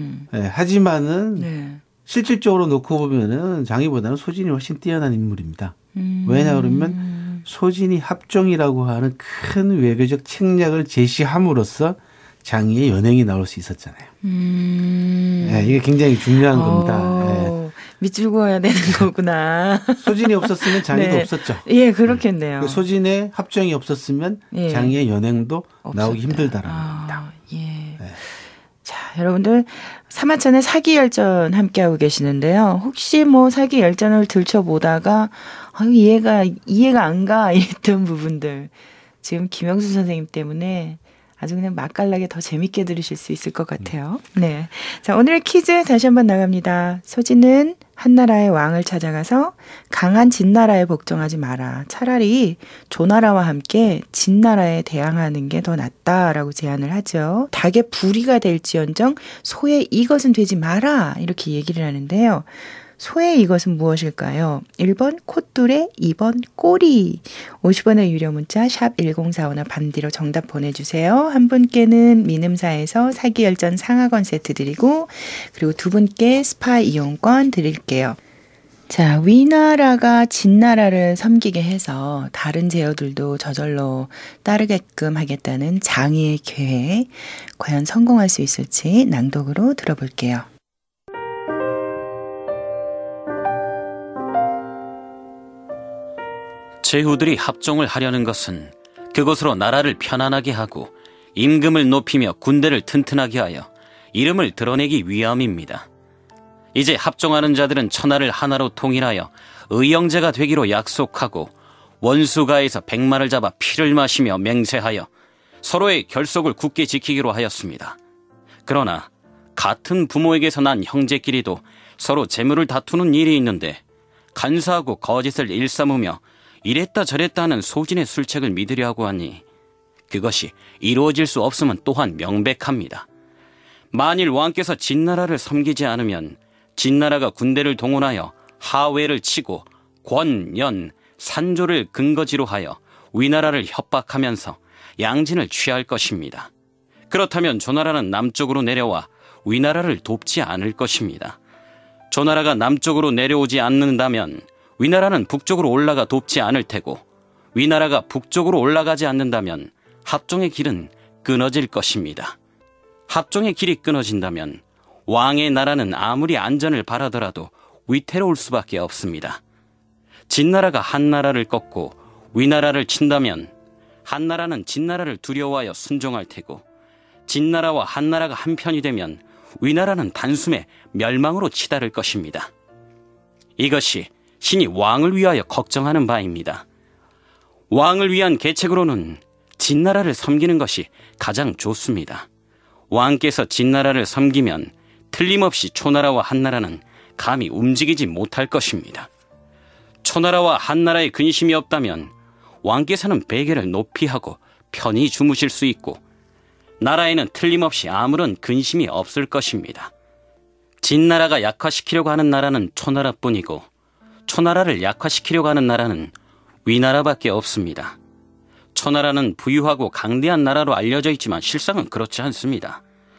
하지만은 실질적으로 놓고 보면은 장이보다는 소진이 훨씬 뛰어난 인물입니다. 왜냐 그러면 소진이 합종이라고 하는 큰 외교적 책략을 제시함으로써 장이의 연행이 나올 수 있었잖아요. 이게 굉장히 중요한 겁니다. 밑줄 그어야 되는 거구나. 소진이 없었으면 장이도 없었죠. 예, 그렇겠네요. 소진의 합종이 없었으면 장이의 연행도 없었다. 나오기 힘들다라는 겁니다. 예. 자, 여러분들 사마천의 사기 열전 함께하고 계시는데요. 혹시 뭐 사기 열전을 들춰보다가 이해가 안 가 이랬던 부분들 지금 김영수 선생님 때문에 아주 그냥 맛깔나게 더 재밌게 들으실 수 있을 것 같아요. 네. 자, 오늘의 퀴즈 다시 한번 나갑니다. 소진은 한나라의 왕을 찾아가서 강한 진나라에 복종하지 마라. 차라리 조나라와 함께 진나라에 대항하는 게 더 낫다라고 제안을 하죠. 닭의 부리가 될지언정 소의 이것은 되지 마라. 이렇게 얘기를 하는데요. 소의 이것은 무엇일까요? 1번 콧뚜레, 2번 꼬리. 50원의 유료 문자 샵 1045나 반디로 정답 보내주세요. 한 분께는 미음사에서 사기열전 상하권 세트 드리고 그리고 두 분께 스파 이용권 드릴게요. 자, 위나라가 진나라를 섬기게 해서 다른 제후들도 저절로 따르게끔 하겠다는 장이의 계획. 과연 성공할 수 있을지 낭독으로 들어볼게요. 제후들이 합종을 하려는 것은 그곳으로 나라를 편안하게 하고 임금을 높이며 군대를 튼튼하게 하여 이름을 드러내기 위함입니다. 이제 합종하는 자들은 천하를 하나로 통일하여 의형제가 되기로 약속하고 원수가에서 백마를 잡아 피를 마시며 맹세하여 서로의 결속을 굳게 지키기로 하였습니다. 그러나 같은 부모에게서 난 형제끼리도 서로 재물을 다투는 일이 있는데 간사하고 거짓을 일삼으며 이랬다 저랬다 하는 소진의 술책을 믿으려고 하니 그것이 이루어질 수 없음은 또한 명백합니다. 만일 왕께서 진나라를 섬기지 않으면 진나라가 군대를 동원하여 하회를 치고 권, 연, 산조를 근거지로 하여 위나라를 협박하면서 양진을 취할 것입니다. 그렇다면 조나라는 남쪽으로 내려와 위나라를 돕지 않을 것입니다. 조나라가 남쪽으로 내려오지 않는다면 위나라는 북쪽으로 올라가 돕지 않을 테고 위나라가 북쪽으로 올라가지 않는다면 합종의 길은 끊어질 것입니다. 합종의 길이 끊어진다면 왕의 나라는 아무리 안전을 바라더라도 위태로울 수밖에 없습니다. 진나라가 한나라를 꺾고 위나라를 친다면 한나라는 진나라를 두려워하여 순종할 테고 진나라와 한나라가 한편이 되면 위나라는 단숨에 멸망으로 치달을 것입니다. 이것이 신이 왕을 위하여 걱정하는 바입니다. 왕을 위한 계책으로는 진나라를 섬기는 것이 가장 좋습니다. 왕께서 진나라를 섬기면 틀림없이 초나라와 한나라는 감히 움직이지 못할 것입니다. 초나라와 한나라의 근심이 없다면 왕께서는 베개를 높이 하고 편히 주무실 수 있고 나라에는 틀림없이 아무런 근심이 없을 것입니다. 진나라가 약화시키려고 하는 나라는 초나라뿐이고 초나라를 약화시키려고 하는 나라는 위나라밖에 없습니다. 초나라는 부유하고 강대한 나라로 알려져 있지만 실상은 그렇지 않습니다.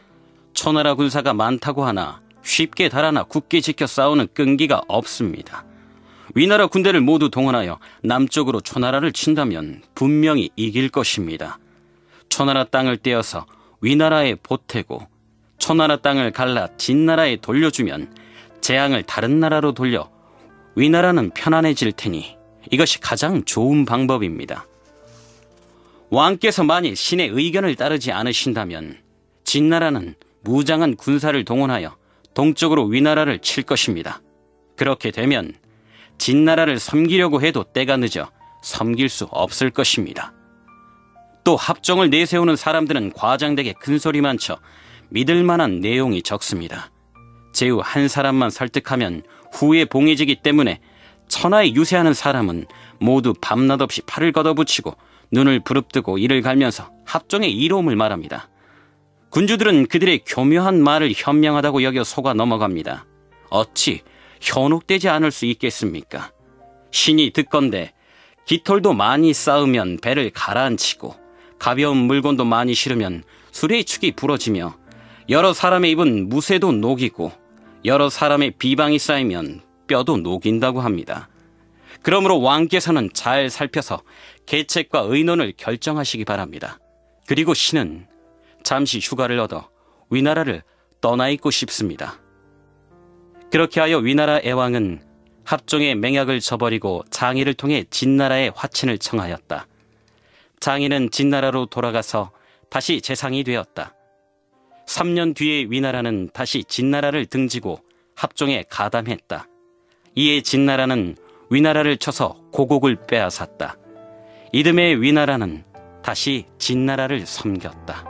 초나라 군사가 많다고 하나 쉽게 달아나 굳게 지켜 싸우는 끈기가 없습니다. 위나라 군대를 모두 동원하여 남쪽으로 초나라를 친다면 분명히 이길 것입니다. 초나라 땅을 떼어서 위나라에 보태고 초나라 땅을 갈라 진나라에 돌려주면 재앙을 다른 나라로 돌려 위나라는 편안해질 테니 이것이 가장 좋은 방법입니다. 왕께서 만일 신의 의견을 따르지 않으신다면 진나라는 무장한 군사를 동원하여 동쪽으로 위나라를 칠 것입니다. 그렇게 되면 진나라를 섬기려고 해도 때가 늦어 섬길 수 없을 것입니다. 또 합종을 내세우는 사람들은 과장되게 큰소리만 쳐 믿을 만한 내용이 적습니다. 제후 한 사람만 설득하면 후에 봉해지기 때문에 천하에 유세하는 사람은 모두 밤낮 없이 팔을 걷어붙이고 눈을 부릅뜨고 이를 갈면서 합종의 이로움을 말합니다. 군주들은 그들의 교묘한 말을 현명하다고 여겨 속아 넘어갑니다. 어찌 현혹되지 않을 수 있겠습니까? 신이 듣건대 깃털도 많이 쌓으면 배를 가라앉히고 가벼운 물건도 많이 실으면 수레의 축이 부러지며 여러 사람의 입은 무쇠도 녹이고 여러 사람의 비방이 쌓이면 뼈도 녹인다고 합니다. 그러므로 왕께서는 잘 살펴서 계책과 의논을 결정하시기 바랍니다. 그리고 신은 잠시 휴가를 얻어 위나라를 떠나 있고 싶습니다. 그렇게 하여 위나라 애왕은 합종의 맹약을 저버리고 장의를 통해 진나라의 화친을 청하였다. 장의는 진나라로 돌아가서 다시 재상이 되었다. 3년 뒤에 위나라는 다시 진나라를 등지고 합종에 가담했다. 이에 진나라는 위나라를 쳐서 고국을 빼앗았다. 이듬해 위나라는 다시 진나라를 섬겼다.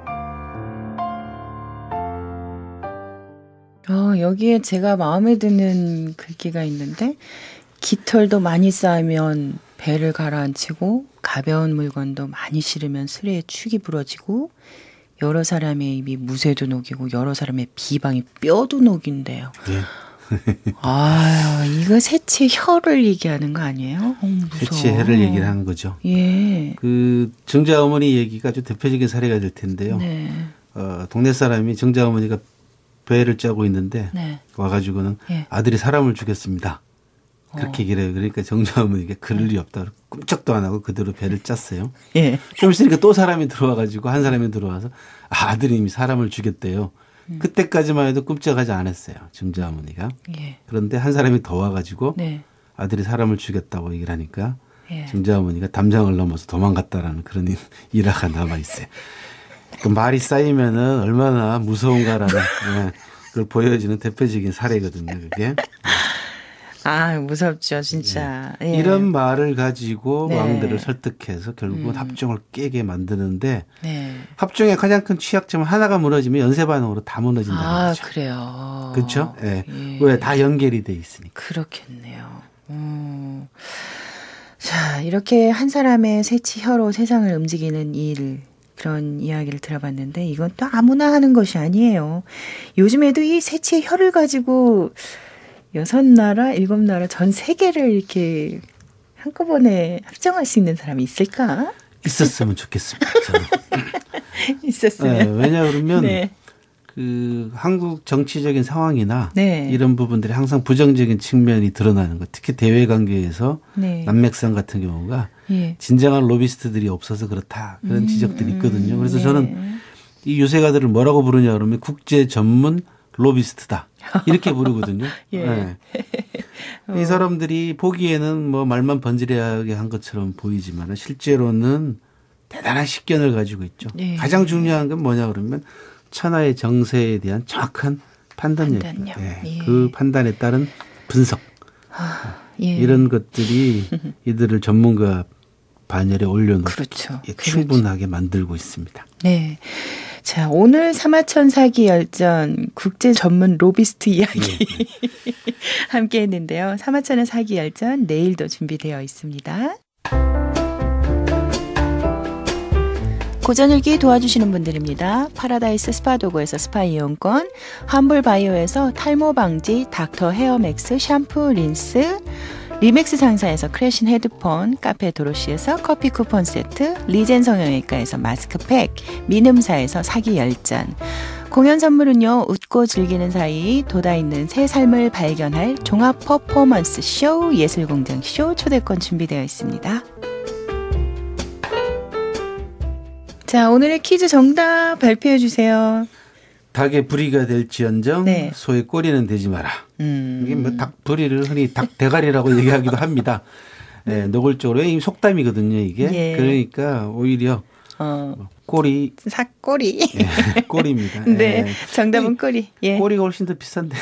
여기에 제가 마음에 드는 글귀가 있는데 깃털도 많이 쌓으면 배를 가라앉히고 가벼운 물건도 많이 실으면 수레의 축이 부러지고 여러 사람의 입이 무쇠도 녹이고 여러 사람의 비방이 뼈도 녹인대요. 예. 이거 새치 혀를 얘기하는 거 아니에요? 무서워. 새치 혀를 얘기를 하는 거죠. 예. 그 정자 어머니 얘기가 아주 대표적인 사례가 될 텐데요. 네. 동네 사람이 정자 어머니가 배를 짜고 있는데 네. 와가지고는 예. 아들이 사람을 죽였습니다. 그렇게 얘기를 해요. 그러니까 정자 어머니가 그럴 리 없다. 꼼짝도 안 하고 그대로 배를 짰어요. 예. 좀 있으니까 또 사람이 들어와가지고 한 사람이 들어와서 아들이 이미 사람을 죽였대요. 그때까지만 해도 꼼짝하지 않았어요. 정자 어머니가. 예. 그런데 한 사람이 더 와가지고 네. 아들이 사람을 죽였다고 얘기를 하니까 예. 정자 어머니가 담장을 넘어서 도망갔다라는 그런 일화가 남아 있어요. 그 말이 쌓이면은 얼마나 무서운가라는 그걸 보여주는 대표적인 사례거든요. 그게. 무섭죠, 진짜. 예. 이런 말을 가지고 네. 왕들을 설득해서 결국은 합종을 깨게 만드는데 네. 합종의 가장 큰 취약점은 하나가 무너지면 연쇄 반응으로 다 무너진다는 거죠. 그래요. 그렇죠? 예. 예. 왜 다 연결이 돼 있으니까. 그렇겠네요. 자, 이렇게 한 사람의 새치 혀로 세상을 움직이는 일, 그런 이야기를 들어봤는데 이건 또 아무나 하는 것이 아니에요. 요즘에도 이 새치의 혀를 가지고 6나라, 7나라 전 세계를 이렇게 한꺼번에 합정할 수 있는 사람이 있을까? 있었으면 좋겠습니다. 저는. 있었으면. 네, 왜냐 그러면 네. 그 한국 정치적인 상황이나 네. 이런 부분들이 항상 부정적인 측면이 드러나는 것. 특히 대외 관계에서 네. 남맥상 같은 경우가 예. 진정한 로비스트들이 없어서 그렇다. 그런 지적들이 있거든요. 그래서 네. 저는 이 유세가들을 뭐라고 부르냐 그러면 국제 전문 로비스트다. 이렇게 부르거든요. 예. 네. 이 사람들이 보기에는 뭐 말만 번지르하게 한 것처럼 보이지만 실제로는 대단한 식견을 가지고 있죠. 예. 가장 중요한 건 뭐냐 그러면 천하의 정세에 대한 정확한 판단력입니다. 판단력. 예. 예. 그 판단에 따른 분석. 예. 이런 것들이 이들을 전문가 반열에 올려놓고 그렇죠. 충분하게 만들고 있습니다. 네. 자, 오늘 사마천 사기 열전 국제 전문 로비스트 이야기 함께 했는데요. 사마천의 사기 열전 내일도 준비되어 있습니다. 고전일기 도와주시는 분들입니다. 파라다이스 스파도고에서 스파 이용권, 함블바이오에서 탈모 방지 닥터 헤어맥스 샴푸 린스, 리맥스 상사에서 크래신 헤드폰, 카페 도로시에서 커피 쿠폰 세트, 리젠 성형외과에서 마스크팩, 민음사에서 사기 열전, 공연 선물은요. 웃고 즐기는 사이 돋아있는 새 삶을 발견할 종합 퍼포먼스 쇼 예술공장 쇼 초대권 준비되어 있습니다. 자, 오늘의 퀴즈 정답 발표해 주세요. 닭의 부리가 될지언정 네. 소의 꼬리는 되지 마라. 이게 뭐 닭 부리를 흔히 닭 대가리라고 얘기하기도 합니다. 네, 노골적으로 속담이거든요, 이게. 예. 그러니까 오히려 꼬리. 사꼬리. 예, 꼬리입니다. 네, 예. 정답은 꼬리. 예. 꼬리가 훨씬 더 비싼데.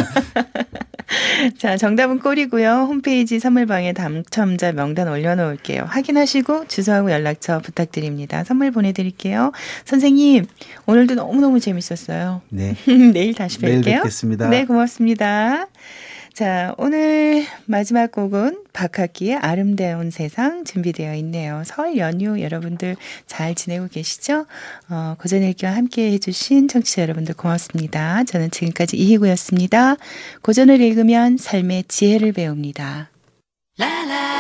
자, 정답은 꼬리고요. 홈페이지 선물방에 당첨자 명단 올려놓을게요. 확인하시고 주소하고 연락처 부탁드립니다. 선물 보내드릴게요. 선생님, 오늘도 너무너무 재밌었어요. 네. 내일 다시 뵐게요. 내일 뵙겠습니다. 네, 고맙습니다. 자, 오늘 마지막 곡은 박학기의 아름다운 세상 준비되어 있네요. 설 연휴 여러분들 잘 지내고 계시죠? 고전읽기와 함께 해주신 청취자 여러분들 고맙습니다. 저는 지금까지 이희구였습니다. 고전을 읽으면 삶의 지혜를 배웁니다. 라라